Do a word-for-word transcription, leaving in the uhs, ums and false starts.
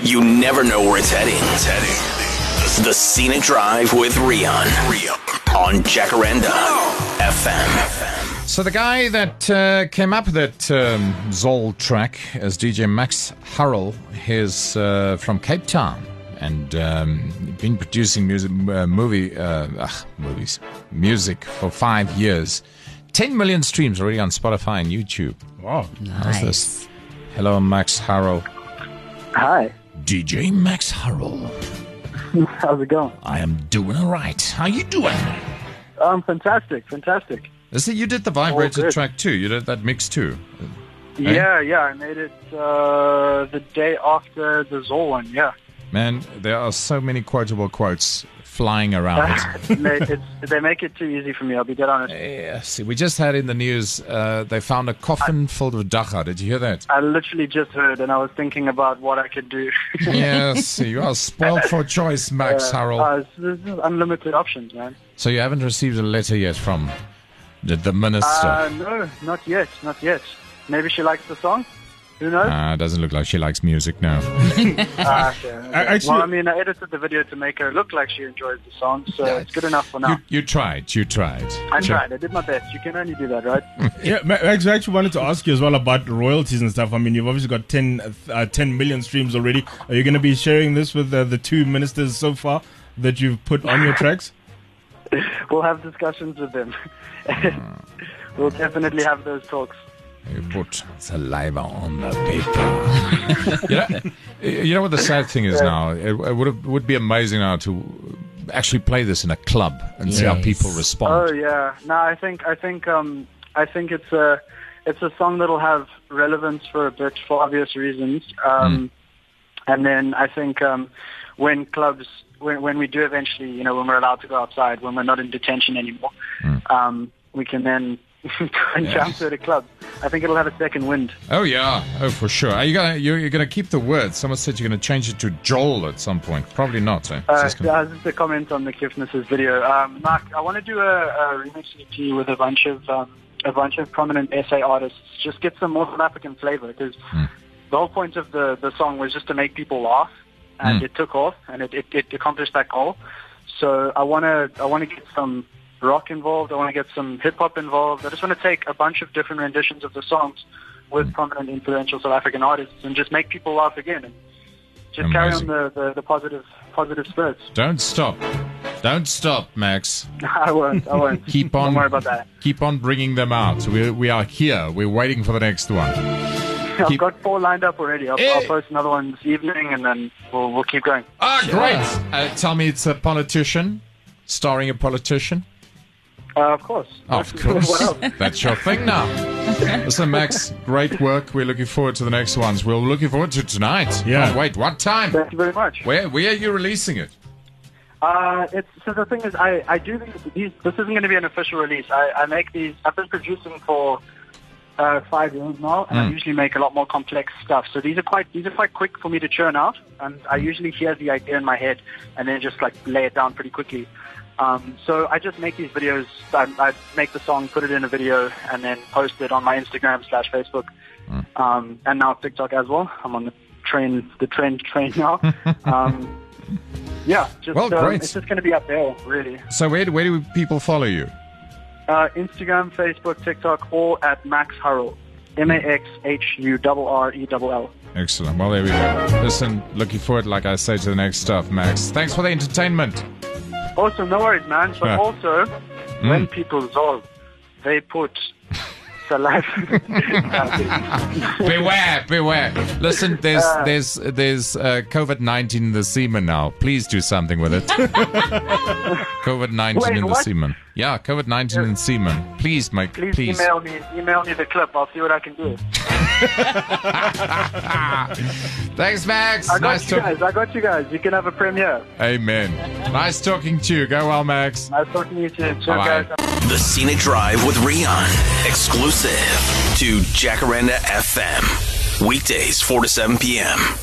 You never know where it's heading. It's heading. The Scenic Drive with Rian. Rian. On Jacaranda F M. So the guy that uh, came up with that um, Zol track is D J Max Harrell. He's uh, from Cape Town and um, been producing music, uh, movie, uh, ugh, movies, music for five years. Ten million streams already on Spotify and YouTube. Wow, nice. How's this? Hello, Max Harrell. Hi. D J Max Harrell. How's it going? I am doing all right. How you doing? Um, fantastic, fantastic. Is it, you did the vibrator track too? You did that mix too? Yeah, eh? yeah. I made it uh, the day after the Zol one, yeah. Man, there are so many quotable quotes flying around. they, it's, they make it too easy for me, I'll be dead honest. Yeah, see, we just had in the news, uh, they found a coffin I, filled with dacha. Did you hear that? I literally just heard, and I was thinking about what I could do. Yes, you are spoiled for choice, Max uh, Harrell. Uh, there's unlimited options, man. So you haven't received a letter yet from the, the minister? Uh, no, not yet, not yet. Maybe she likes the song? Who knows? Uh, doesn't look like she likes music now. uh, okay, okay. Actually, well, I mean, I edited the video to make her look like she enjoys the song, so yeah, it's good enough for now. You, you tried, you tried. I sure. tried, I did my best. You can only do that, right? Yeah, Max, I actually wanted to ask you as well about royalties and stuff. I mean, you've obviously got ten, uh, ten million streams already. Are you going to be sharing this with uh, the two ministers so far that you've put on your tracks? We'll have discussions with them. We'll definitely have those talks. You put saliva on the paper. you, know, you know what the sad thing is now? It, it would have, would be amazing now to actually play this in a club and yes. see how people respond. Oh yeah, no, I think I think um, I think it's a it's a song that'll have relevance for a bit for obvious reasons. Um, mm. And then I think um, when clubs when when we do eventually, you know, when we're allowed to go outside, when we're not in detention anymore, mm. um, we can then. and yes. jump to the club. I think it'll have a second wind. Oh yeah, oh for sure. Are you gonna you're, you're gonna keep the word? Someone said you're gonna change it to Joel at some point. Probably not. Eh? Uh, just, gonna... just a comment on the Kiffness's video. Um, Mark, I want to do a, a remix E P with a bunch of um, a bunch of prominent S A artists. Just get some more South African flavor because mm. the whole point of the the song was just to make people laugh, and mm. it took off and it, it, it accomplished that goal. So I wanna I wanna get some rock involved. I want to get some hip-hop involved. I just want to take a bunch of different renditions of the songs with mm. prominent, influential South African artists and just make people laugh again and just Amazing. carry on the, the, the positive positive spirits. Don't stop. Don't stop, Max. I won't. I won't. Keep on, Don't worry about that. Keep on bringing them out. We, we are here. We're waiting for the next one. I've keep... got four lined up already. I'll, I'll post another one this evening and then we'll, we'll keep going. Ah, great. Uh, tell me it's a politician, starring a politician. Uh, of course. Of course. That's your thing now. Listen, Max, great work. We're looking forward to the next ones. We're looking forward to tonight. Yeah. Oh, wait, what time? Thank you very much. Where where are you releasing it? Uh, it's, so the thing is, I, I do these, these, this isn't going to be an official release. I, I make these, I've been producing for uh, five years now, and mm. I usually make a lot more complex stuff. So these are quite, these are quite quick for me to churn out, and I usually hear the idea in my head and then just like lay it down pretty quickly. Um, so I just make these videos, I, I make the song, put it in a video, and then post it on my Instagram slash Facebook, mm. um, and now TikTok as well. I'm on the train, the trend train now. um, yeah, just, well, great. Um, it's just going to be up there, really. So where, where do people follow you? Uh, Instagram, Facebook, TikTok, or at Max Harrell, M A X H U R R E L L. Excellent. Well, there we go. Listen, looking forward, like I say, to the next stuff, Max. Thanks for the entertainment. Also, no worries, man. But yeah. also, mm. when people zol, they put saliva. beware, beware. Listen, there's uh, there's there's uh, COVID nineteen in the semen now. Please do something with it. COVID nineteen in the what? semen. Yeah, COVID nineteen yes. in semen. Please, Mike. Please, please email me. Email me the clip. I'll see what I can do. Thanks, Max. I got nice you talk- guys. I got you guys. You can have a premiere. Amen. Nice talking to you. Go well, Max. Nice talking to you too. Cheers, guys. The Scenic Drive with Rian. Exclusive to Jacaranda F M. Weekdays, four to seven p.m.